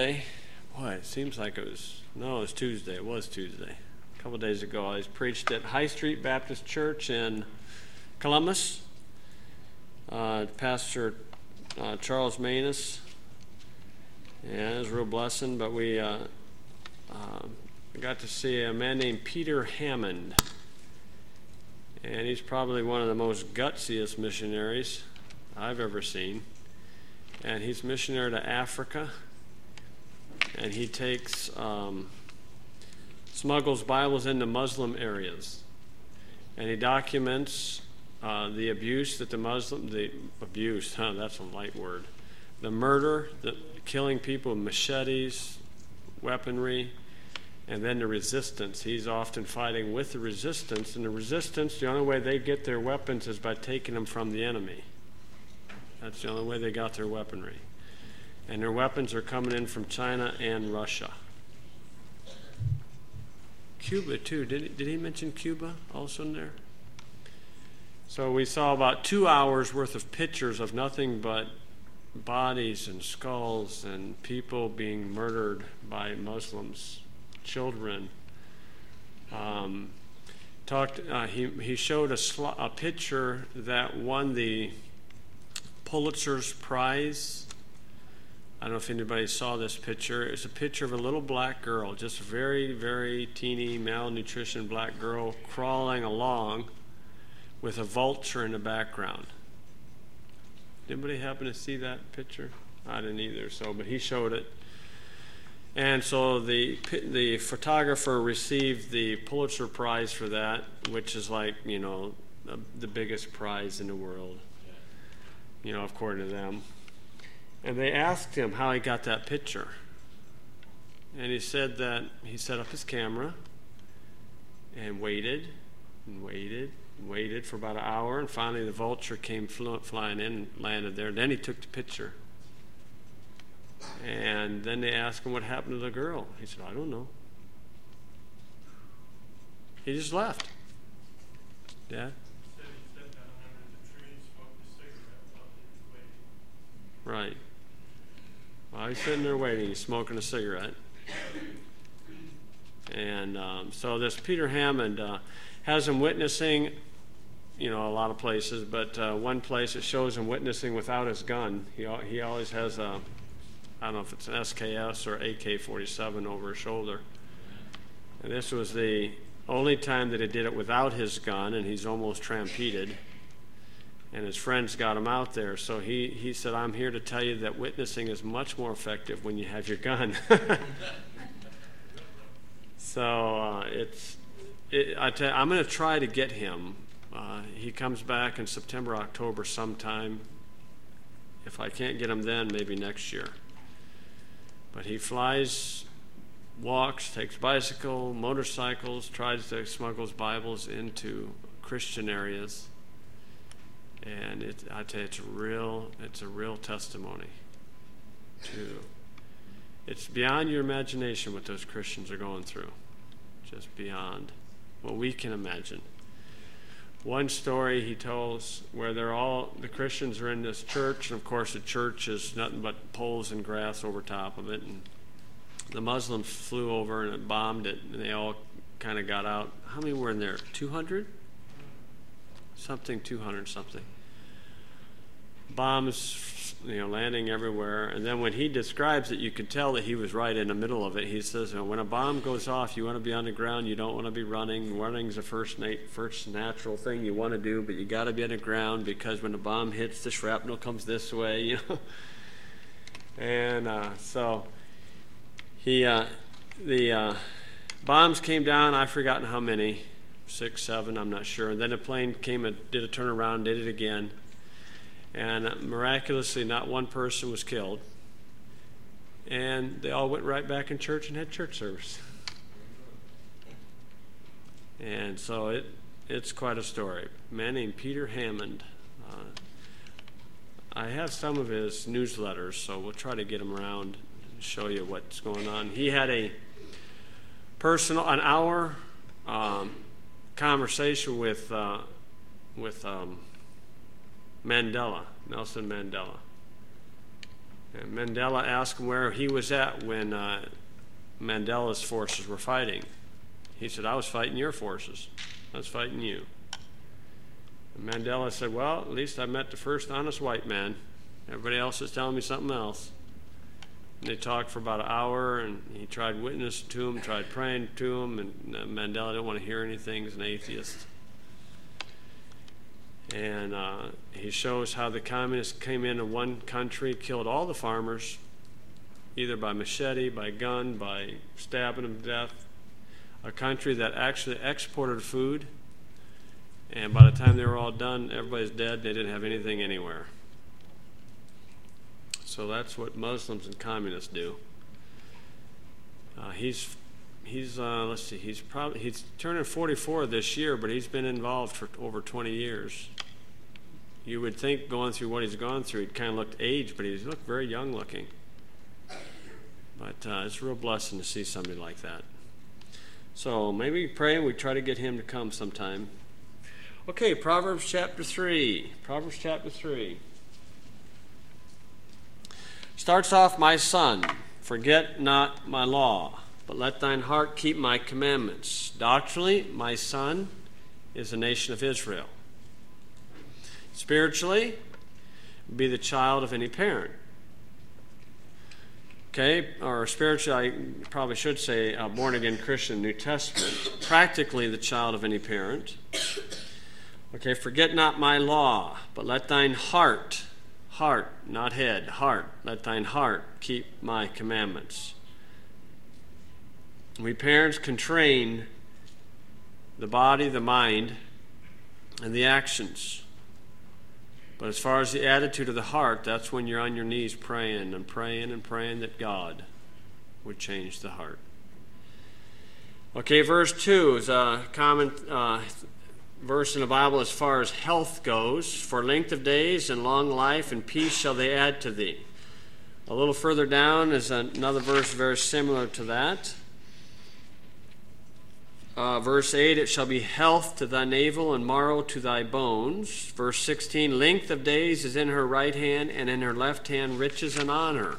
Boy, it seems like it was Tuesday. It was Tuesday. A couple of days ago, I preached at High Street Baptist Church in Columbus. Pastor Charles Manus, and it was a real blessing. But we got to see a man named Peter Hammond, and he's probably one of the most gutsiest missionaries I've ever seen. And he's missionary to Africa. And he smuggles Bibles into Muslim areas, and he documents the abuse that that's a light word, the murder, the killing people with machetes, weaponry, and then the resistance. He's often fighting with the resistance, and the only way they get their weapons is by taking them from the enemy. That's the only way they got their weaponry. And their weapons are coming in from China and Russia. Cuba, too. Did he mention Cuba also in there? So we saw about 2 hours worth of pictures of nothing but bodies and skulls and people being murdered by Muslims, children. He showed a picture that won the Pulitzer's Prize. I don't know if anybody saw this picture. It's a picture of a little black girl, just a very, very teeny, malnutrition black girl crawling along with a vulture in the background. Did anybody happen to see that picture? I didn't either, but he showed it. And so the photographer received the Pulitzer Prize for that, which is like, the biggest prize in the world, according to them. And they asked him how he got that picture. And he said that he set up his camera and waited for about an hour, and finally the vulture came flying in and landed there. Then he took the picture. And then they asked him what happened to the girl. He said, I don't know. He just left. Dad? Right. While he's sitting there waiting, he's smoking a cigarette. And so this Peter Hammond has him witnessing, a lot of places, but one place it shows him witnessing without his gun. He always has I don't know if it's an SKS or AK-47 over his shoulder. And this was the only time that he did it without his gun, and he's almost trampeded. And his friends got him out there. So he said, I'm here to tell you that witnessing is much more effective when you have your gun. So I'm going to try to get him. He comes back in September, October sometime. If I can't get him then, maybe next year. But he flies, walks, takes bicycle, motorcycles, tries to smuggle Bibles into Christian areas. And I tell you, it's a real testimony. It's beyond your imagination what those Christians are going through. Just beyond what we can imagine. One story he tells where the Christians are in this church, and of course the church is nothing but poles and grass over top of it, and the Muslims flew over and it bombed it, and they all kind of got out. How many were in there? 200? 200 something. Bombs, landing everywhere. And then when he describes it, you can tell that he was right in the middle of it. He says, when a bomb goes off, you want to be on the ground. You don't want to be running. Running's the first natural thing you want to do, but you got to be on the ground because when the bomb hits, the shrapnel comes this way, And so the bombs came down. I've forgotten how many. 6, 7, I'm not sure. And then a plane came and did a turnaround, did it again. And miraculously, not one person was killed. And they all went right back in church and had church service. And so it's quite a story. A man named Peter Hammond. I have some of his newsletters, so we'll try to get him around and show you what's going on. He had an hour conversation with Nelson Mandela. And Mandela asked him where he was at when Mandela's forces were fighting. He said, I was fighting your forces. I was fighting you. And Mandela said, well, at least I met the first honest white man. Everybody else is telling me something else. And they talked for about an hour, and he tried witnessing to him, tried praying to him, and Mandela didn't want to hear anything. He's an atheist. And he shows how the communists came into one country, killed all the farmers, either by machete, by gun, by stabbing them to death. A country that actually exported food, and by the time they were all done, everybody's dead. They didn't have anything anywhere. So that's what Muslims and communists do. Let's see, he's turning 44 this year, but he's been involved for over 20 years. You would think going through what he's gone through, he'd kind of looked aged, but he looked very young looking. But it's a real blessing to see somebody like that. So maybe pray and we try to get him to come sometime. Okay, Proverbs chapter 3. Proverbs chapter 3. Starts off, my son, forget not my law, but let thine heart keep my commandments. Doctrinally, my son is the nation of Israel. Spiritually, be the child of any parent. Okay, or spiritually, I probably should say born-again Christian, New Testament. Practically, the child of any parent. Okay, forget not my law, but let thine heart, not head, heart, let thine heart keep my commandments. We parents can train the body, the mind, and the actions. But as far as the attitude of the heart, that's when you're on your knees praying and praying and praying that God would change the heart. Okay, verse 2 is a common verse in the Bible as far as health goes. For length of days and long life and peace shall they add to thee. A little further down is another verse very similar to that. Verse 8, it shall be health to thy navel and marrow to thy bones. Verse 16, length of days is in her right hand, and in her left hand riches and honor.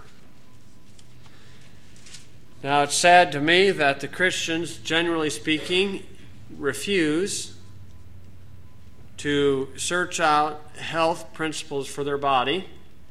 Now, it's sad to me that the Christians, generally speaking, refuse to search out health principles for their body.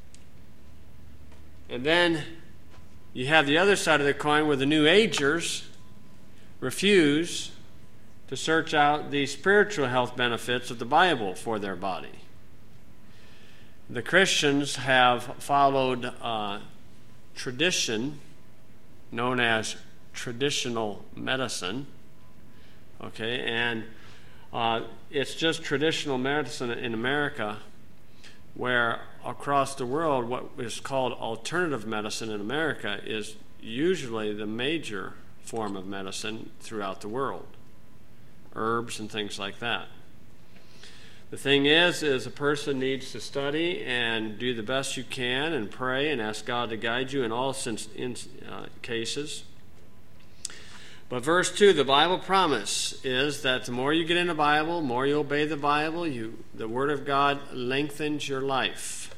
And then you have the other side of the coin where the New Agers refuse to search out the spiritual health benefits of the Bible for their body. The Christians have followed tradition known as traditional medicine, okay, and it's just traditional medicine in America, where across the world what is called alternative medicine in America is usually the major form of medicine throughout the world. Herbs and things like that. The thing is a person needs to study and do the best you can and pray and ask God to guide you in all cases. But verse 2, the Bible promise is that the more you get in the Bible, the more you obey the Bible, the Word of God lengthens your life.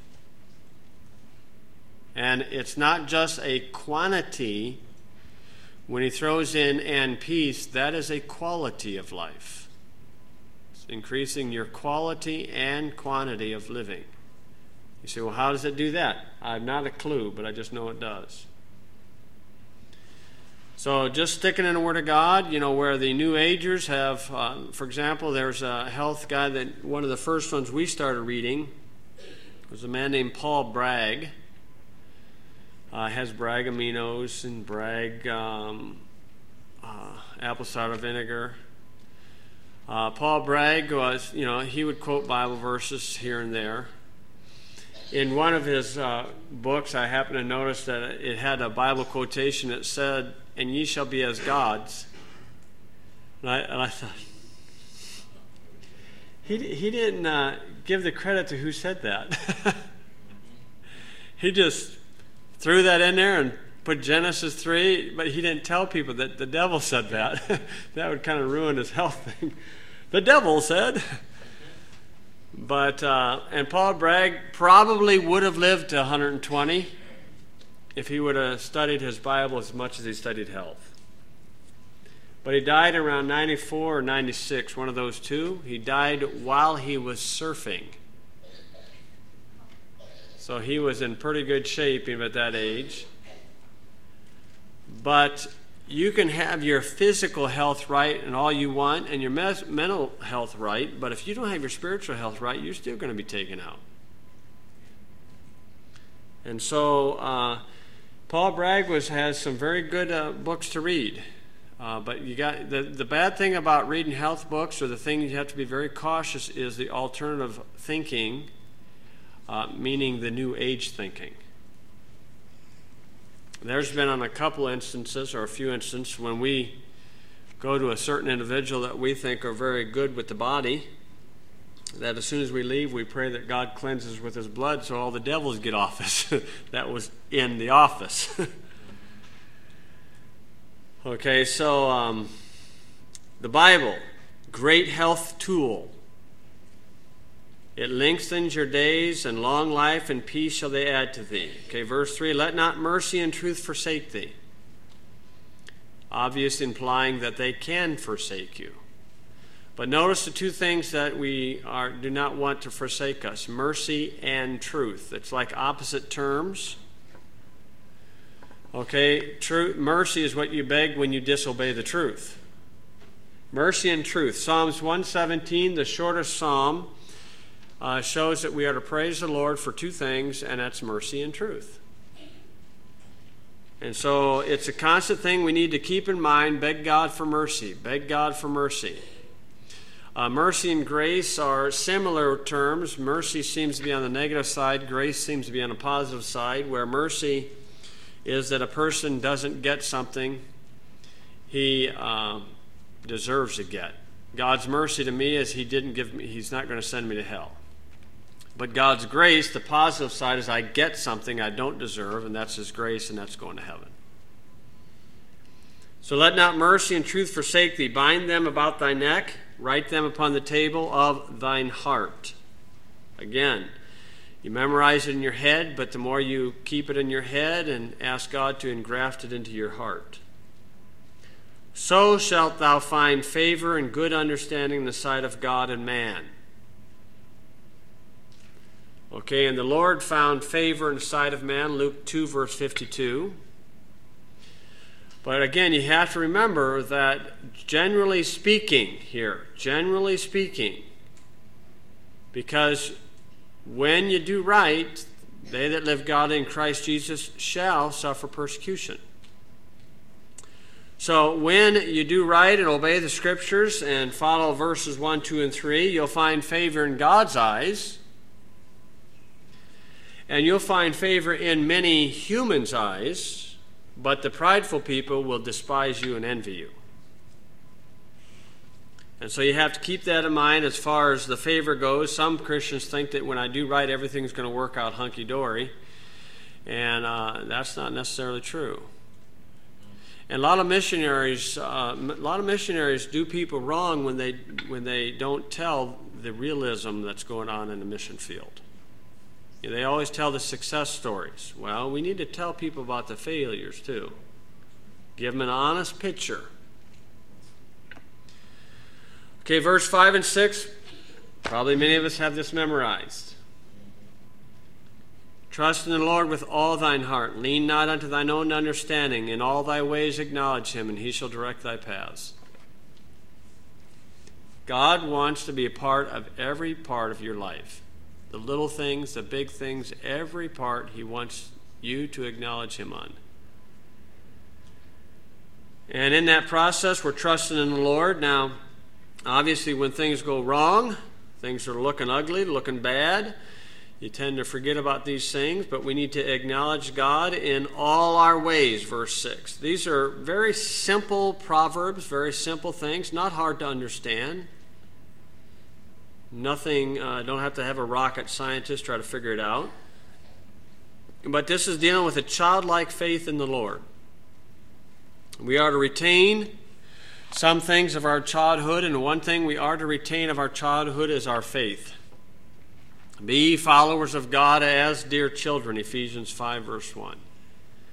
And it's not just a quantity. When he throws in and peace, that is a quality of life. It's increasing your quality and quantity of living. You say, well, how does it do that? I have not a clue, but I just know it does. So just sticking in the Word of God, where the New Agers have, for example, there's a health guy that one of the first ones we started reading was a man named Paul Bragg. Has Bragg aminos and Bragg apple cider vinegar. Paul Bragg was, he would quote Bible verses here and there. In one of his books, I happened to notice that it had a Bible quotation that said, "And ye shall be as gods." And I thought, he didn't give the credit to who said that. He just threw that in there and put Genesis 3, but he didn't tell people that the devil said that. That would kind of ruin his health thing. The devil said. But, and Paul Bragg probably would have lived to 120. if he would have studied his Bible as much as he studied health. But he died around 94 or 96, one of those two. He died while he was surfing. So he was in pretty good shape even at that age. But you can have your physical health right and all you want and your mental health right, but if you don't have your spiritual health right, you're still going to be taken out. And so Paul Bragg has some very good books to read. But you got the bad thing about reading health books, or the thing you have to be very cautious, is the alternative thinking, meaning the New Age thinking. There's been on a couple instances, or a few instances, when we go to a certain individual that we think are very good with the body, that as soon as we leave, we pray that God cleanses with his blood so all the devils get off us. That was in the office. Okay, so the Bible, great health tool. It lengthens your days, and long life and peace shall they add to thee. Okay, verse 3, let not mercy and truth forsake thee. Obviously implying that they can forsake you. But notice the two things that we do not want to forsake us, mercy and truth. It's like opposite terms. Okay, mercy is what you beg when you disobey the truth. Mercy and truth. Psalms 117, the shortest psalm, shows that we are to praise the Lord for two things, and that's mercy and truth. And so it's a constant thing we need to keep in mind. Beg God for mercy. Beg God for mercy. Mercy and grace are similar terms. Mercy seems to be on the negative side. Grace seems to be on the positive side, where mercy is that a person doesn't get something he deserves to get. God's mercy to me is he's not going to send me to hell. But God's grace, the positive side, is I get something I don't deserve, and that's his grace, and that's going to heaven. So let not mercy and truth forsake thee. Bind them about thy neck. Write them upon the table of thine heart. Again, you memorize it in your head, but the more you keep it in your head and ask God to engraft it into your heart. So shalt thou find favor and good understanding in the sight of God and man. Okay, and the Lord found favor in the sight of man, Luke 2, verse 52. But again, you have to remember that generally speaking, because when you do right, they that live godly in Christ Jesus shall suffer persecution. So when you do right and obey the Scriptures and follow verses 1, 2, and 3, you'll find favor in God's eyes. And you'll find favor in many humans' eyes, but the prideful people will despise you and envy you. And so you have to keep that in mind as far as the favor goes. Some Christians think that when I do right, everything's going to work out hunky-dory. And that's not necessarily true. And a lot of missionaries do people wrong when they don't tell the realism that's going on in the mission field. They always tell the success stories. Well, we need to tell people about the failures too. Give them an honest picture. Okay, verse 5 and 6. Probably many of us have this memorized. Trust in the Lord with all thine heart. Lean not unto thine own understanding. In all thy ways acknowledge him, and he shall direct thy paths. God wants to be a part of every part of your life. The little things, the big things, every part he wants you to acknowledge him on. And in that process, we're trusting in the Lord. Now, obviously, when things go wrong, things are looking ugly, looking bad, you tend to forget about these things, but we need to acknowledge God in all our ways, verse 6. These are very simple proverbs, very simple things, not hard to understand. Nothing, don't have to have a rocket scientist try to figure it out. But this is dealing with a childlike faith in the Lord. We are to retain some things of our childhood, and one thing we are to retain of our childhood is our faith. Be followers of God as dear children, Ephesians 5, verse 1.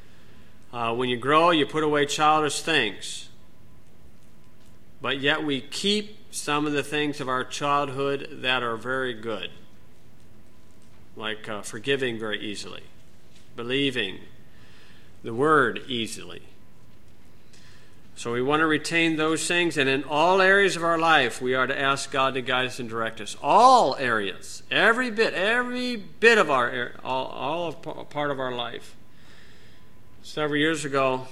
When you grow, you put away childish things. But yet we keep some of the things of our childhood that are very good. Like forgiving very easily. Believing the word easily. So we want to retain those things, and in all areas of our life, we are to ask God to guide us and direct us. All areas, every bit of part of our life. Several years ago,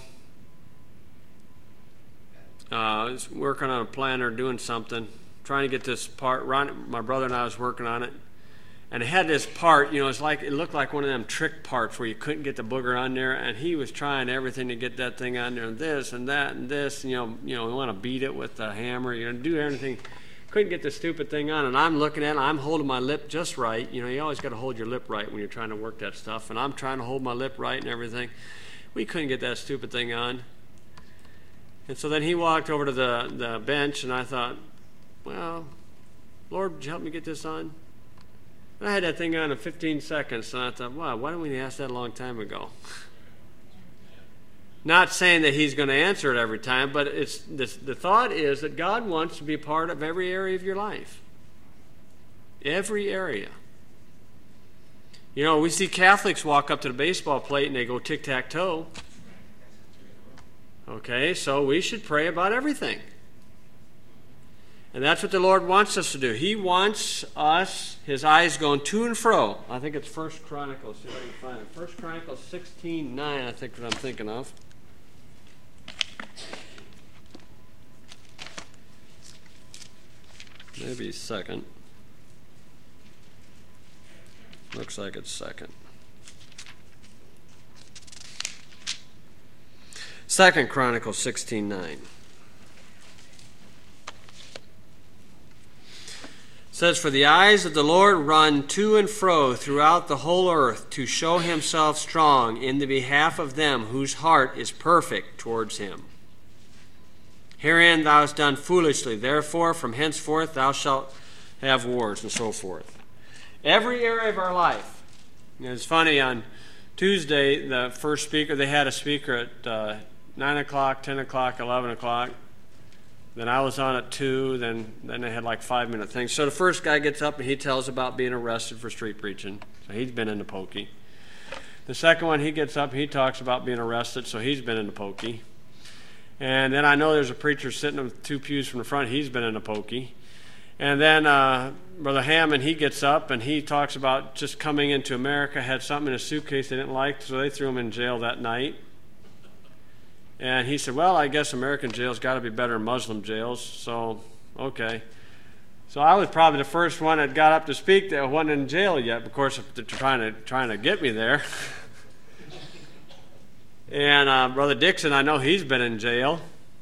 I was working on a planner, doing something, trying to get this part. Ron, my brother and I was working on it. And it had this part, it looked like one of them trick parts where you couldn't get the booger on there, and he was trying everything to get that thing on there, and this and that and this, we want to beat it with the hammer, do everything. Couldn't get the stupid thing on, and I'm looking at it, I'm holding my lip just right. You always got to hold your lip right when you're trying to work that stuff, and I'm trying to hold my lip right and everything. We couldn't get that stupid thing on. And so then he walked over to the bench, and I thought, well, Lord, would you help me get this on? I had that thing on in 15 seconds, and I thought, wow, why didn't we ask that a long time ago? Not saying that he's going to answer it every time, but the thought is that God wants to be a part of every area of your life. Every area. We see Catholics walk up to the baseball plate and they go tic-tac-toe. Okay, so we should pray about everything. And that's what the Lord wants us to do. He wants us, his eyes going to and fro. I think it's 1 Chronicles. See if I can find it. 1 Chronicles 16:9, I think what I'm thinking of. Maybe second. Looks like it's second. 2 Chronicles 16:9. Says, for the eyes of the Lord run to and fro throughout the whole earth to show himself strong in the behalf of them whose heart is perfect towards him. Herein thou hast done foolishly, therefore from henceforth thou shalt have wars, and so forth. Every area of our life. It's funny, on Tuesday, the first speaker, they had a speaker at 9 o'clock, 10 o'clock, 11 o'clock. Then I was on at 2, then they had like 5-minute things. So the first guy gets up and he tells about being arrested for street preaching. So he's been in the pokey. The second one, he gets up and he talks about being arrested, so he's been in the pokey. And then I know there's a preacher sitting in 2 pews from the front, he's been in the pokey. And then Brother Hammond, he gets up and he talks about just coming into America, had something in a suitcase they didn't like, so they threw him in jail that night. And he said, well, I guess American jails got to be better than Muslim jails, so okay. So I was probably the first one that got up to speak that wasn't in jail yet. Of course, they're trying to get me there. And Brother Dixon, I know he's been in jail.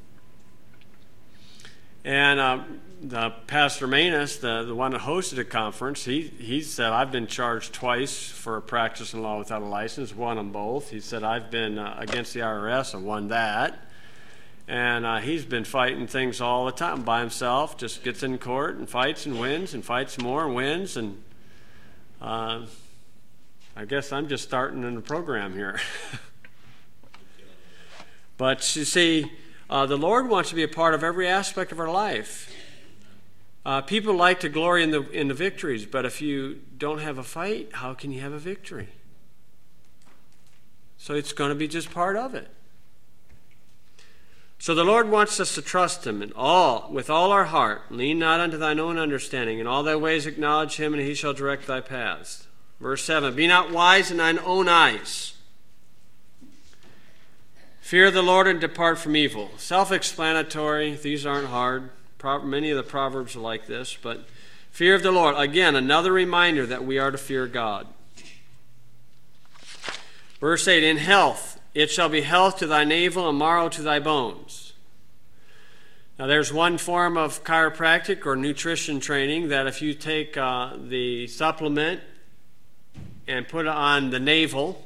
And the Pastor Manus, the one that hosted the conference, he said, I've been charged twice for practicing law without a license, won them both. He said, I've been against the IRS, I won that. And he's been fighting things all the time by himself, just gets in court and fights and fights more and wins. And I guess I'm just starting in the program here. But you see, the Lord wants to be a part of every aspect of our life. People like to glory in the victories, but if you don't have a fight, how can you have a victory? So it's going to be just part of it. So the Lord wants us to trust him with all our heart. Lean not unto thine own understanding. In all thy ways acknowledge him, and he shall direct thy paths. Verse 7, be not wise in thine own eyes. Fear the Lord and depart from evil. Self-explanatory. These aren't hard. Many of the Proverbs are like this, but fear of the Lord. Again, another reminder that we are to fear God. Verse 8, in health, it shall be health to thy navel and marrow to thy bones. Now there's one form of chiropractic or nutrition training that if you take the supplement and put it on the navel,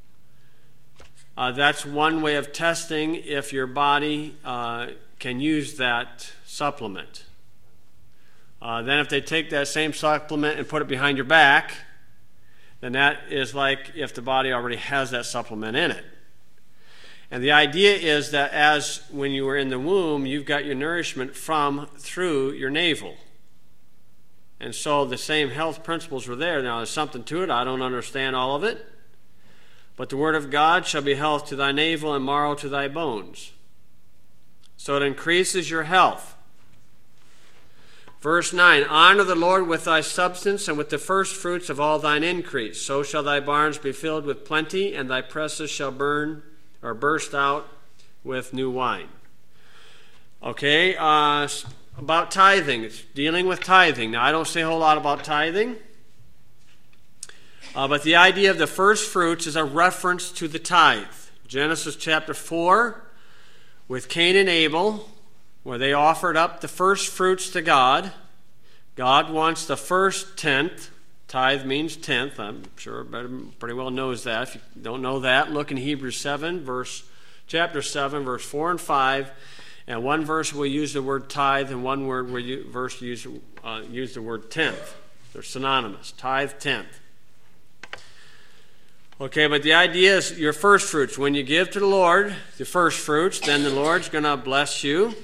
that's one way of testing if your body can use that supplement. Then if they take that same supplement and put it behind your back, then that is like if the body already has that supplement in it. And the idea is that as when you were in the womb, you've got your nourishment through your navel. And so the same health principles were there. Now, there's something to it. I don't understand all of it. But the word of God shall be health to thy navel and marrow to thy bones. So it increases your health. Verse 9, honor the Lord with thy substance and with the first fruits of all thine increase. So shall thy barns be filled with plenty, and thy presses shall burst out with new wine. Okay, about tithing. It's dealing with tithing. Now, I don't say a whole lot about tithing. But the idea of the first fruits is a reference to the tithe. Genesis chapter 4, with Cain and Abel, where they offered up the first fruits to God. God wants the first tenth. Tithe means tenth. I'm sure everybody pretty well knows that. If you don't know that, look in Hebrews 7, chapter 7, verse 4 and 5. And one verse will use the word tithe, and one verse use the word tenth. They're synonymous. Tithe, tenth. Okay, but the idea is your first fruits. When you give to the Lord the first fruits, then the Lord's going to bless you.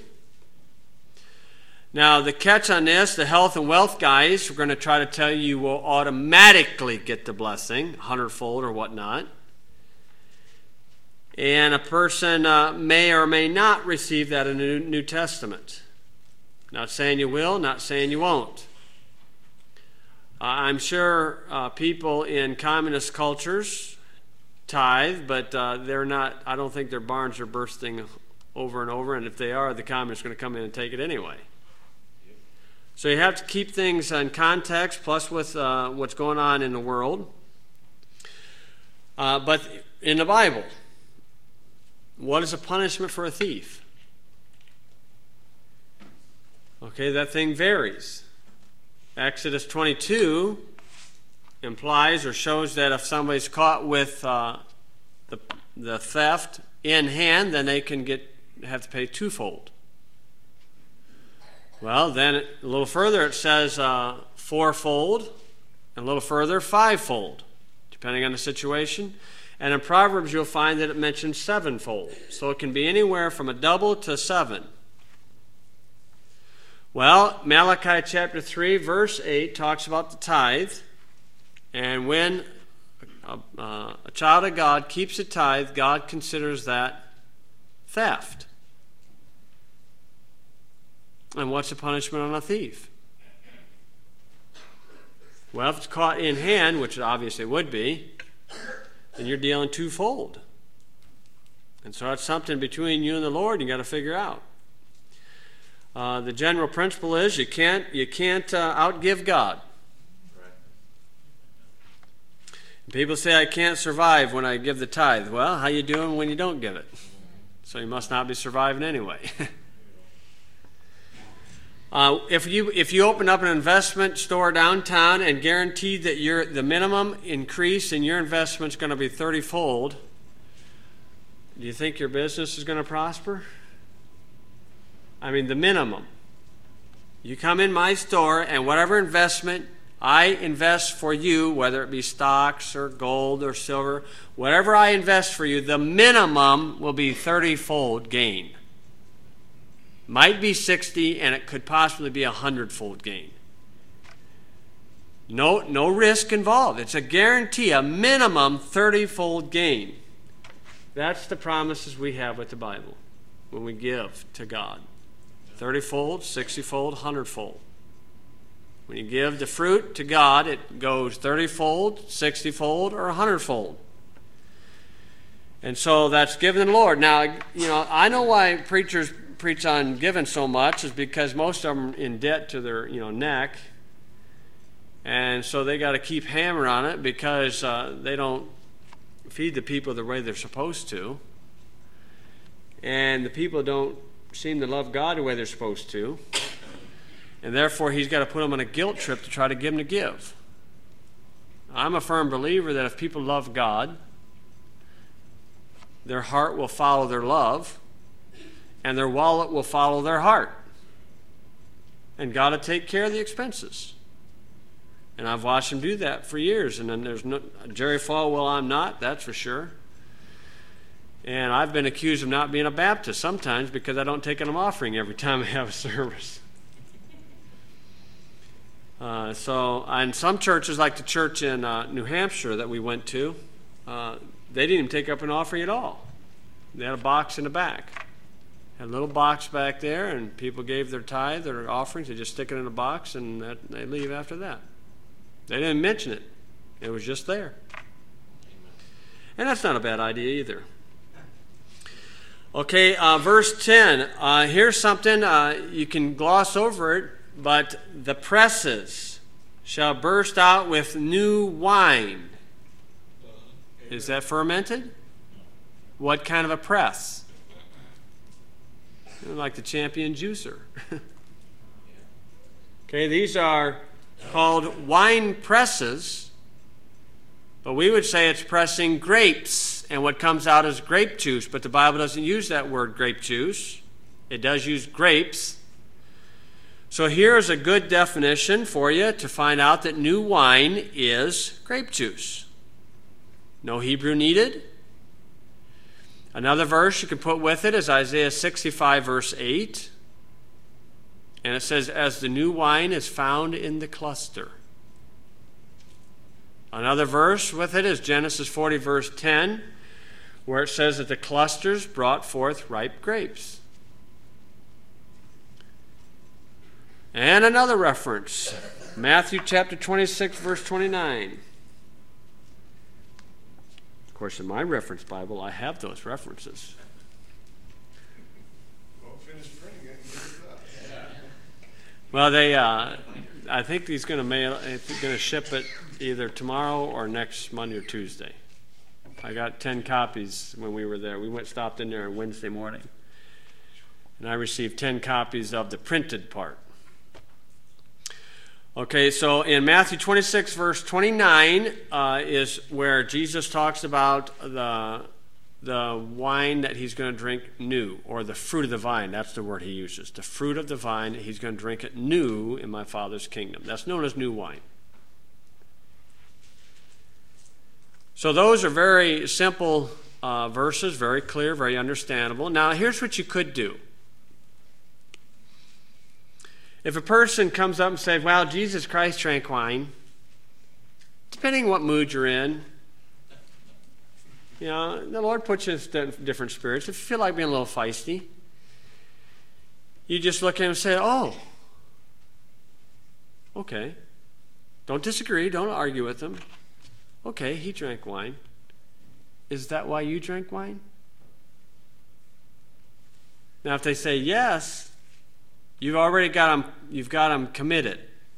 Now, the catch on this, the health and wealth guys, we're going to try to tell you you will automatically get the blessing, 100-fold or whatnot. And a person may or may not receive that in the New Testament. Not saying you will, not saying you won't. I'm sure people in communist cultures tithe, but they're not. I don't think their barns are bursting over and over, and if they are, the communists are going to come in and take it anyway. So you have to keep things in context, plus with what's going on in the world. But in the Bible, what is a punishment for a thief? Okay, that thing varies. Exodus 22 implies or shows that if somebody's caught with the theft in hand, then they can have to pay twofold. Well, then a little further it says fourfold, and a little further fivefold, depending on the situation. And in Proverbs you'll find that it mentions sevenfold. So it can be anywhere from a double to 7. Well, Malachi chapter 3, verse 8 talks about the tithe. And when a child of God keeps a tithe, God considers that theft. And what's the punishment on a thief? Well, if it's caught in hand, which it obviously would be, then you're dealing twofold. And so that's something between you and the Lord you got to figure out. The general principle is you can't outgive God. Right. People say I can't survive when I give the tithe. Well, how you doing when you don't give it? So you must not be surviving anyway. If you open up an investment store downtown and guarantee that the minimum increase in your investment is going to be 30-fold, do you think your business is going to prosper? I mean, the minimum. You come in my store, and whatever investment I invest for you, whether it be stocks or gold or silver, whatever I invest for you, the minimum will be 30-fold gain. Might be 60, and it could possibly be 100-fold gain. No risk involved. It's a guarantee, a minimum 30-fold gain. That's the promises we have with the Bible when we give to God. 30-fold, 60-fold, 100-fold. When you give the fruit to God, it goes 30-fold, 60-fold, or 100-fold. And so that's given to the Lord. Now, I know why preachers preach on giving so much is because most of them are in debt to their neck. And so they got to keep hammering on it because they don't feed the people the way they're supposed to. And the people don't seem to love God the way they're supposed to. And therefore, he's got to put them on a guilt trip to try to get them to give. I'm a firm believer that if people love God, their heart will follow their love, and their wallet will follow their heart. And God will take care of the expenses. And I've watched him do that for years. And then there's no Jerry Falwell, I'm not, that's for sure. And I've been accused of not being a Baptist sometimes because I don't take an offering every time I have a service. And some churches, like the church in New Hampshire that we went to, they didn't even take up an offering at all. They had a box in the back. Had a little box back there, and people gave their tithe, their offerings. They just stick it in a box, and they leave after that. They didn't mention it. It was just there. And that's not a bad idea either. Okay, verse 10. Here's something, you can gloss over it, but the presses shall burst out with new wine. Is that fermented? What kind of a press? Like the Champion juicer. Okay, these are called wine presses, but we would say it's pressing grapes, and what comes out is grape juice, but the Bible doesn't use that word grape juice. It does use grapes. So here's a good definition for you to find out that new wine is grape juice. No Hebrew needed. Another verse you can put with it is Isaiah 65, verse 8. And it says, as the new wine is found in the cluster. Another verse with it is Genesis 40, verse 10, where it says that the clusters brought forth ripe grapes. And another reference, Matthew chapter 26, verse 29. Of course, in my reference Bible, I have those references. Well, finish printing it and get it up. Well, I think he's going to ship it either tomorrow or next Monday or Tuesday. I got 10 copies when we were there. We stopped in there on Wednesday morning. And I received 10 copies of the printed part. Okay, so in Matthew 26, verse 29 is where Jesus talks about the wine that he's going to drink new, or the fruit of the vine. That's the word he uses. The fruit of the vine, he's going to drink it new in my Father's kingdom. That's known as new wine. So those are very simple verses, very clear, very understandable. Now, here's what you could do. If a person comes up and says, well, Jesus Christ drank wine, depending what mood you're in, the Lord puts you in different spirits. If you feel like being a little feisty, you just look at him and say, oh, okay. Don't disagree. Don't argue with him. Okay, he drank wine. Is that why you drank wine? Now, if they say yes, you've already got them committed.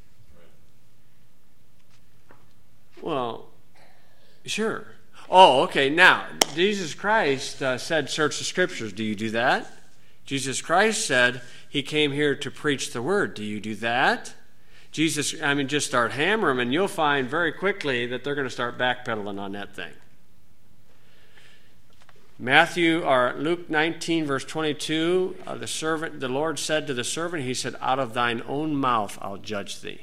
Well, sure. Oh, okay. Now, Jesus Christ said, search the Scriptures. Do you do that? Jesus Christ said he came here to preach the Word. Do you do that? Just start hammering them, and you'll find very quickly that they're going to start backpedaling on that thing. Luke 19, verse 22, the Lord said to the servant, he said, out of thine own mouth I'll judge thee.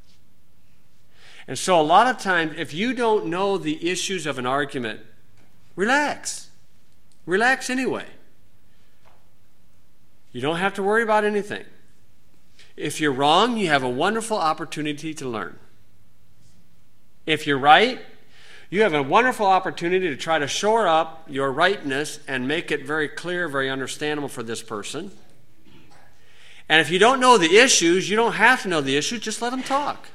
And so a lot of times, if you don't know the issues of an argument, relax. Relax anyway. You don't have to worry about anything. If you're wrong, you have a wonderful opportunity to learn. If you're right, you have a wonderful opportunity to try to shore up your rightness and make it very clear, very understandable for this person. And if you don't know the issues, you don't have to know the issues, just let them talk.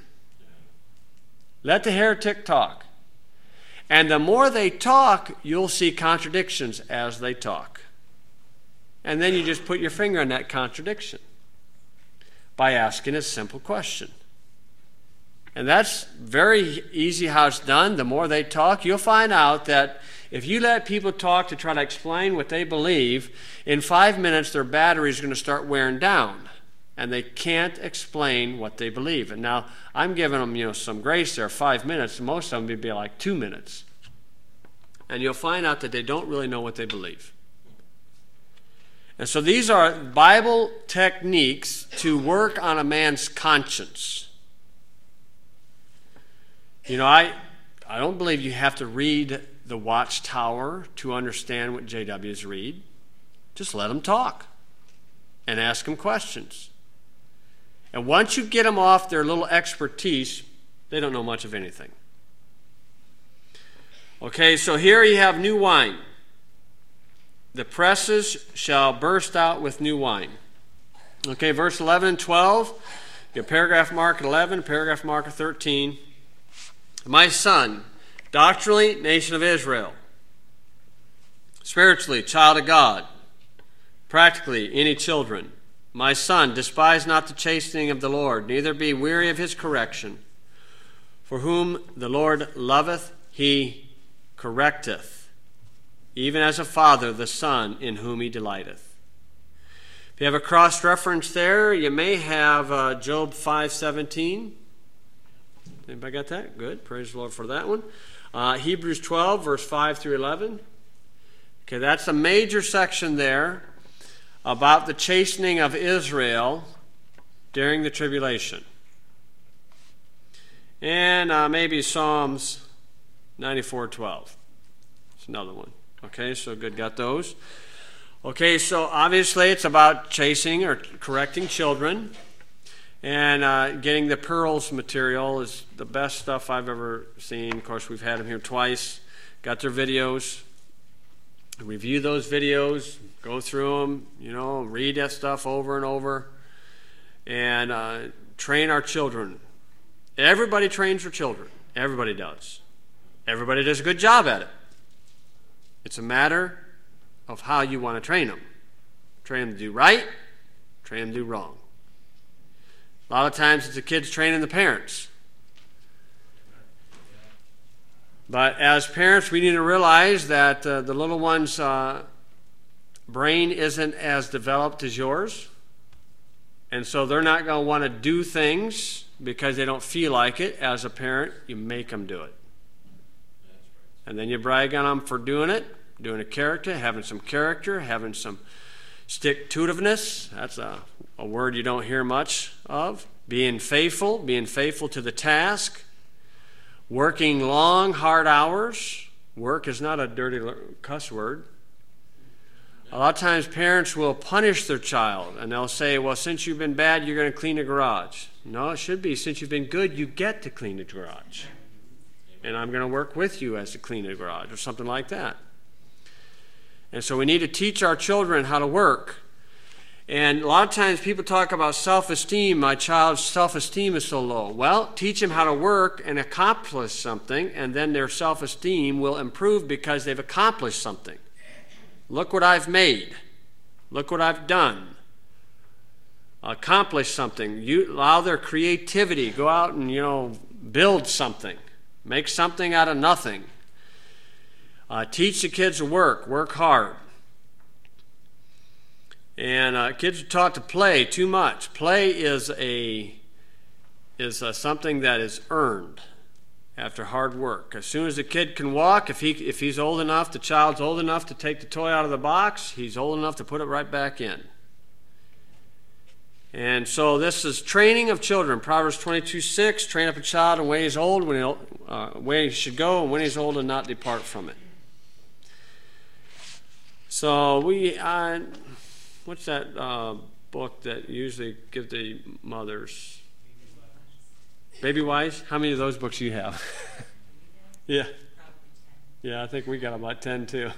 Let the heretic talk. And the more they talk, you'll see contradictions as they talk. And then you just put your finger on that contradiction by asking a simple question. And that's very easy how it's done. The more they talk, you'll find out that if you let people talk to try to explain what they believe, in 5 minutes their battery is going to start wearing down. And they can't explain what they believe. And now, I'm giving them, some grace there, 5 minutes. Most of them would be like 2 minutes. And you'll find out that they don't really know what they believe. And so these are Bible techniques to work on a man's conscience. I don't believe you have to read the Watchtower to understand what JWs read. Just let them talk and ask them questions. And once you get them off their little expertise, they don't know much of anything. Okay, so here you have new wine. The presses shall burst out with new wine. Okay, verse 11 and 12. Get paragraph mark at 11, paragraph mark at 13. My son, doctrinally, nation of Israel. Spiritually, child of God. Practically, any children. My son, despise not the chastening of the Lord, neither be weary of his correction. For whom the Lord loveth, he correcteth, even as a father the son in whom he delighteth. If you have a cross-reference there, you may have Job 5:17. Anybody got that? Good. Praise the Lord for that one. Hebrews 12, verse 5 through 11. Okay, that's a major section there about the chastening of Israel during the tribulation. And maybe Psalms 94:12. It's another one. Okay, so good, got those. Okay, so obviously it's about chasing or correcting children. And getting the Pearls material is the best stuff I've ever seen. Of course, we've had them here twice. Got their videos. Review those videos. Go through them. Read that stuff over and over. And train our children. Everybody trains their children. Everybody does. Everybody does a good job at it. It's a matter of how you want to train them. Train them to do right. Train them to do wrong. A lot of times it's the kids training the parents. But as parents, we need to realize that the little one's brain isn't as developed as yours. And so they're not going to want to do things because they don't feel like it. As a parent, you make them do it. And then you brag on them for doing it, doing a character, having some stick-to-itiveness. That's a word you don't hear much of. Being faithful to the task. Working long, hard hours. Work is not a dirty cuss word. A lot of times parents will punish their child and they'll say, well, since you've been bad, you're going to clean the garage. No, it should be, since you've been good, you get to clean the garage. And I'm going to work with you as to clean the garage or something like that. And so we need to teach our children how to work. And a lot of times people talk about self-esteem. My child's self-esteem is so low. Well, teach them how to work and accomplish something, and then their self-esteem will improve because they've accomplished something. Look what I've made. Look what I've done. Accomplish something. You allow their creativity. Go out and, build something. Make something out of nothing. Teach the kids to work hard. And kids are taught to play too much. Play is something that is earned after hard work. As soon as the kid can walk, if he's old enough, the child's old enough to take the toy out of the box, he's old enough to put it right back in. And so this is training of children. Proverbs 22:6, train up a child in the way he's old, way he should go, and when he's old and not depart from it. So what's that book that usually give the mothers? Baby Wise? How many of those books do you have? Yeah. Yeah, I think we got about 10 too.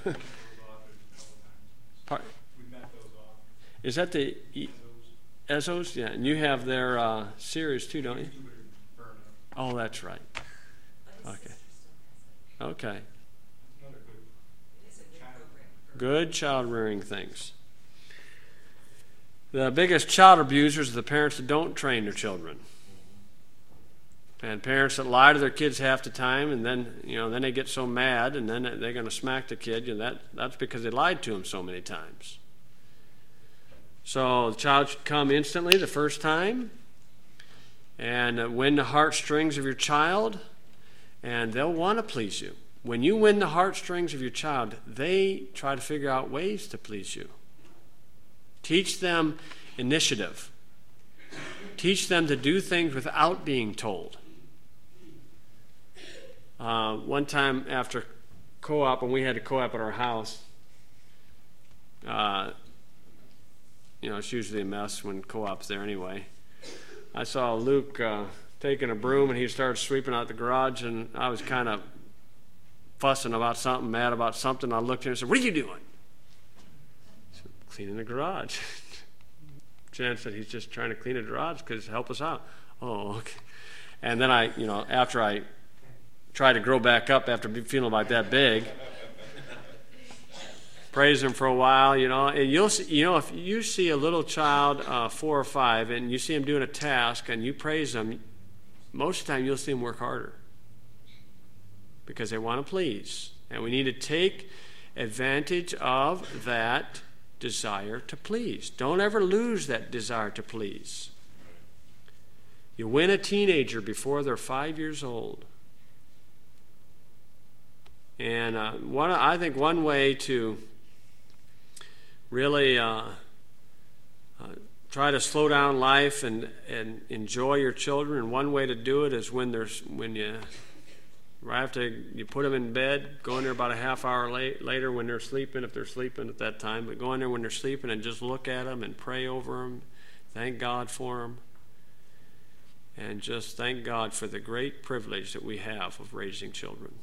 Is that the Ezos? Yeah, and you have their series too, don't you? Oh, that's right. Okay. Okay. Good child rearing things. The biggest child abusers are the parents that don't train their children. And parents that lie to their kids half the time, and then they get so mad, and then they're going to smack the kid. That's because they lied to them so many times. So the child should come instantly the first time, and win the heartstrings of your child, and they'll want to please you. When you win the heartstrings of your child, they try to figure out ways to please you. Teach them initiative. Teach them to do things without being told. One time after co-op, and we had a co-op at our house. It's usually a mess when co-op's there anyway. I saw Luke taking a broom, and he started sweeping out the garage, and I was kind of fussing about something, mad about something. I looked at him and said, "What are you doing?" I said, "Cleaning the garage." Jan said, "He's just trying to clean the garage because help us out." Oh, okay. And then after I tried to grow back up after feeling like that big, praise him for a while, and you'll see, if you see a little child, 4 or 5, and you see him doing a task and you praise them, most of the time you'll see them work harder because they want to please. And we need to take advantage of that desire to please. Don't ever lose that desire to please. You win a teenager before they're 5 years old. And I think one way to really try to slow down life and enjoy your children, and one way to do it is right after you put them in bed, go in there about a half hour later when they're sleeping, if they're sleeping at that time, but go in there when they're sleeping and just look at them and pray over them, thank God for them, and just thank God for the great privilege that we have of raising children.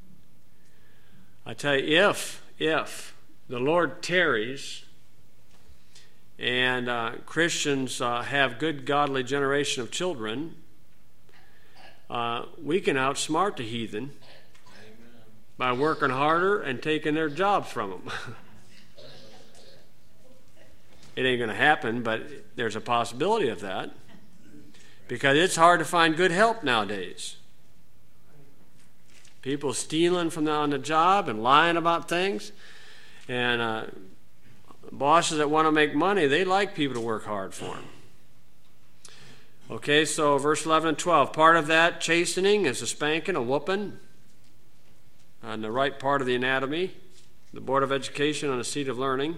I tell you, if the Lord tarries and Christians have good godly generation of children, we can outsmart the heathen by working harder and taking their jobs from them. It ain't going to happen, but there's a possibility of that because it's hard to find good help nowadays. People stealing on the job and lying about things. And bosses that want to make money, they like people to work hard for them. Okay, so verse 11 and 12. Part of that chastening is a spanking, a whooping on the right part of the anatomy. The Board of Education on the seat of learning.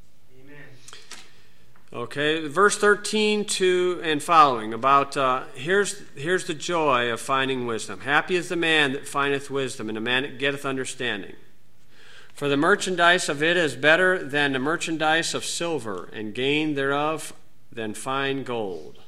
Okay, verse 13 and following about here's the joy of finding wisdom. Happy is the man that findeth wisdom, and the man that getteth understanding. For the merchandise of it is better than the merchandise of silver, and gain thereof than fine gold.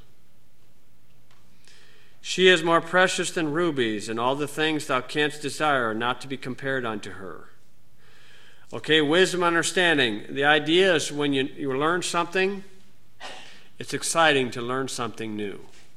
She is more precious than rubies, and all the things thou canst desire are not to be compared unto her. Okay, wisdom, understanding. The idea is when you learn something, it's exciting to learn something new.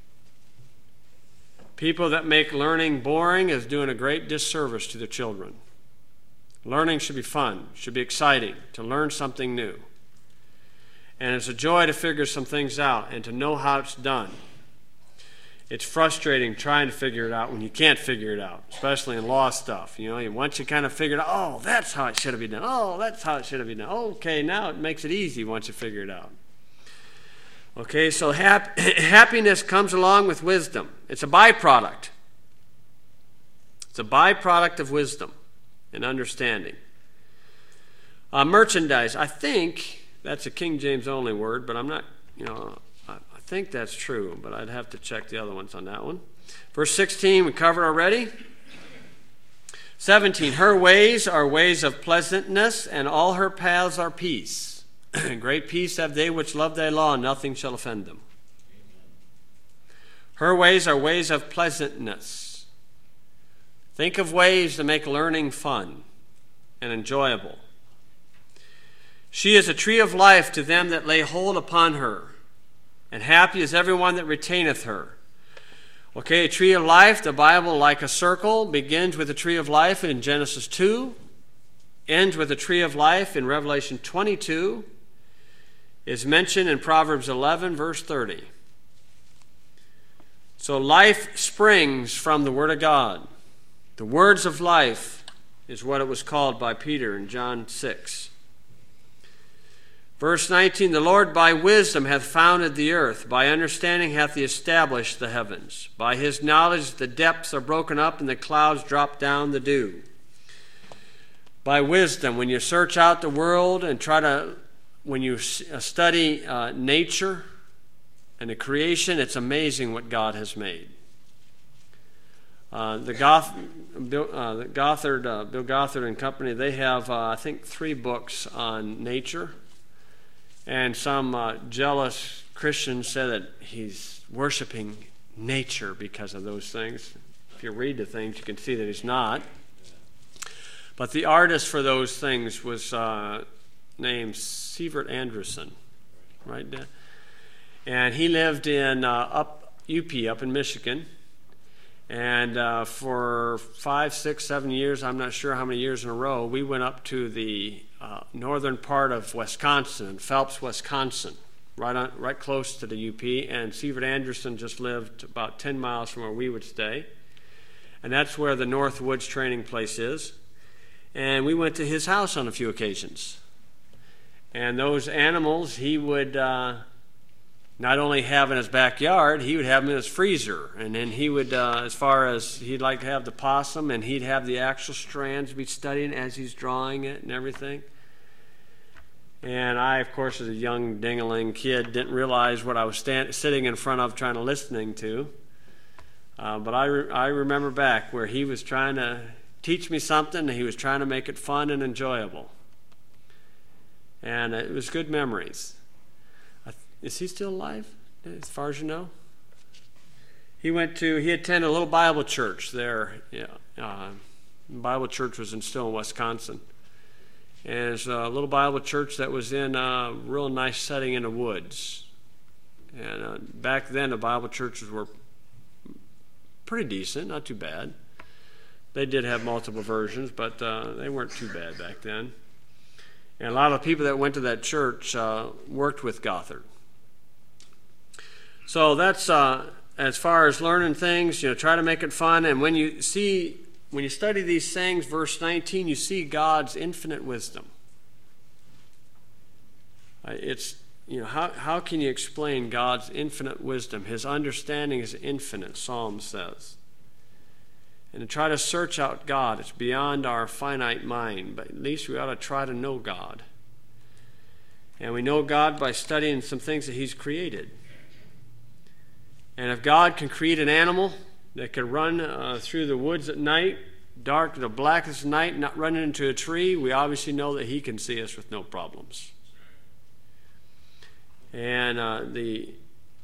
People that make learning boring is doing a great disservice to their children. Learning should be fun, should be exciting, to learn something new. And it's a joy to figure some things out and to know how it's done. It's frustrating trying to figure it out when you can't figure it out, especially in law stuff. Once you kind of figure it out, oh, that's how it should have been done. Oh, that's how it should have been done. Okay, now it makes it easy once you figure it out. Okay, so happiness comes along with wisdom. It's a byproduct. It's a byproduct of wisdom and understanding. Merchandise, I think that's a King James only word, but I'm not, I think that's true, but I'd have to check the other ones on that one. Verse 16, we covered already. 17, her ways are ways of pleasantness, and all her paths are peace. Great peace have they which love thy law, and nothing shall offend them. Her ways are ways of pleasantness. Think of ways to make learning fun and enjoyable. She is a tree of life to them that lay hold upon her, and happy is everyone that retaineth her. Okay, a tree of life, the Bible, like a circle, begins with a tree of life in Genesis 2, ends with a tree of life in Revelation 22, is mentioned in Proverbs 11, verse 30. So life springs from the Word of God. The words of life is what it was called by Peter in John 6. Verse 19, the Lord by wisdom hath founded the earth, by understanding hath he established the heavens. By his knowledge the depths are broken up, and the clouds drop down the dew. By wisdom, when you search out the world and when you study nature and the creation, it's amazing what God has made. Bill Gothard and Company, they have, I think, 3 books on nature. And some jealous Christians say that he's worshiping nature because of those things. If you read the things, you can see that he's not. But the artist for those things was named Sivert Anderson, right, Dad? And he lived in up in Michigan. And for 5, 6, 7 years, I'm not sure how many years in a row, we went up to the northern part of Wisconsin, Phelps, Wisconsin, right close to the UP. And Sivert Anderson just lived about 10 miles from where we would stay. And that's where the North Woods training place is. And we went to his house on a few occasions. And those animals he would not only have in his backyard, he would have them in his freezer. And then he would, as far as he'd like to have the possum, and he'd have the actual strands be studying as he's drawing it and everything. And I, of course, as a young dingling kid, didn't realize what I was sitting in front of trying to listening to. But I remember back where he was trying to teach me something, and he was trying to make it fun and enjoyable. And it was good memories. Is he still alive, as far as you know? He attended a little Bible church there. Yeah, Bible church was in Wisconsin. And it's a little Bible church that was in a real nice setting in the woods. And back then, the Bible churches were pretty decent, not too bad. They did have multiple versions, but they weren't too bad back then. And a lot of people that went to that church worked with Gothard. So that's as far as learning things, try to make it fun. And when you study these things, verse 19, you see God's infinite wisdom. How can you explain God's infinite wisdom? His understanding is infinite, Psalm says. And to try to search out God, it's beyond our finite mind, but at least we ought to try to know God. And we know God by studying some things that He's created. And if God can create an animal that can run through the woods at night, dark, the blackest night, not running into a tree, we obviously know that He can see us with no problems. And the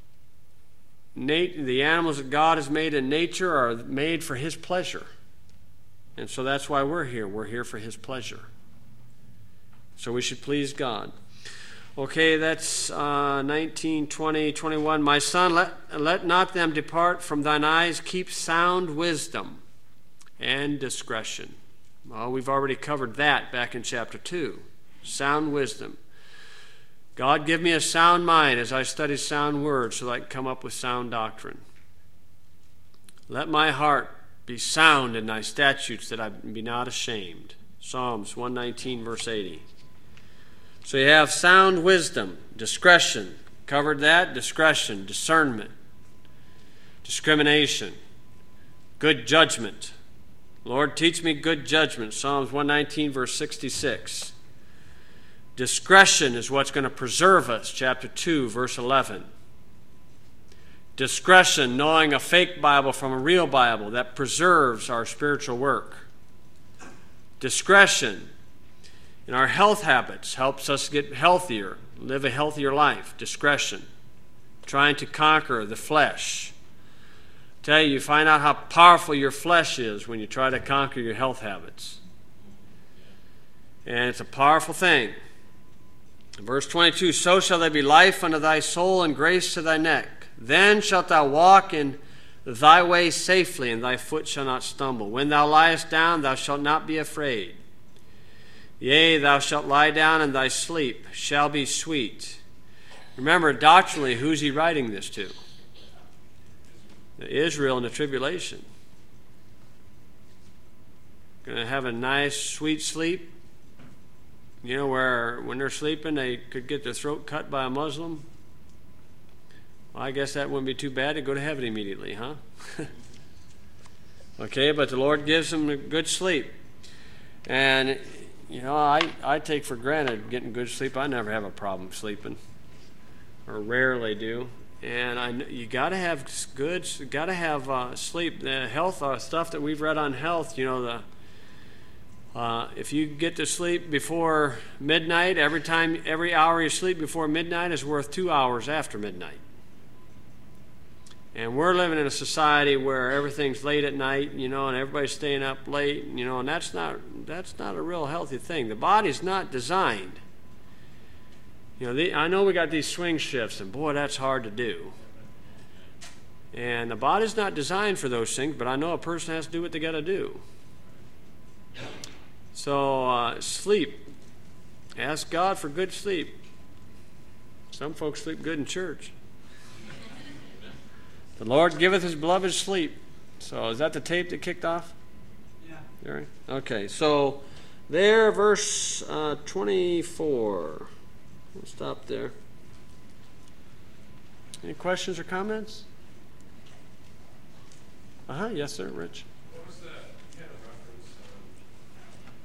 animals that God has made in nature are made for His pleasure. And so that's why we're here. We're here for His pleasure. So we should please God. Okay, that's 19, 20, 21. My son, let not them depart from thine eyes. Keep sound wisdom and discretion. Well, we've already covered that back in chapter 2. Sound wisdom. God, give me a sound mind as I study sound words so that I can come up with sound doctrine. Let my heart be sound in thy statutes that I be not ashamed. Psalms 119, verse 80. So you have sound wisdom, discretion. Covered that. Discretion, discernment, discrimination, good judgment. Lord, teach me good judgment. Psalms 119, verse 66. Discretion is what's going to preserve us. Chapter 2, verse 11. Discretion, knowing a fake Bible from a real Bible, that preserves our spiritual work. Discretion in our health habits helps us get healthier, live a healthier life. Discretion. Trying to conquer the flesh. Tell you find out how powerful your flesh is when you try to conquer your health habits. And it's a powerful thing. Verse 22, so shall there be life unto thy soul and grace to thy neck. Then shalt thou walk in thy way safely, and thy foot shall not stumble. When thou liest down, thou shalt not be afraid. Yea, thou shalt lie down, and thy sleep shall be sweet. Remember, doctrinally, who's he writing this to? Israel in the tribulation. Going to have a nice, sweet sleep. Where when they're sleeping, they could get their throat cut by a Muslim. Well, I guess that wouldn't be too bad to go to heaven immediately, huh? Okay, but the Lord gives them a good sleep. And, I take for granted getting good sleep. I never have a problem sleeping, or rarely do. And you got to have sleep. The health stuff that we've read on health, if you get to sleep before midnight, every hour you sleep before midnight is worth 2 hours after midnight. And we're living in a society where everything's late at night, and everybody's staying up late, and that's not a real healthy thing. The body's not designed. I know we got these swing shifts, and boy, that's hard to do. And the body's not designed for those things, but I know a person has to do what they got to do. So sleep. Ask God for good sleep. Some folks sleep good in church. The Lord giveth his beloved sleep. So is that the tape that kicked off? Yeah. Okay, so there, verse 24. We'll stop there. Any questions or comments? Yes, sir, Rich.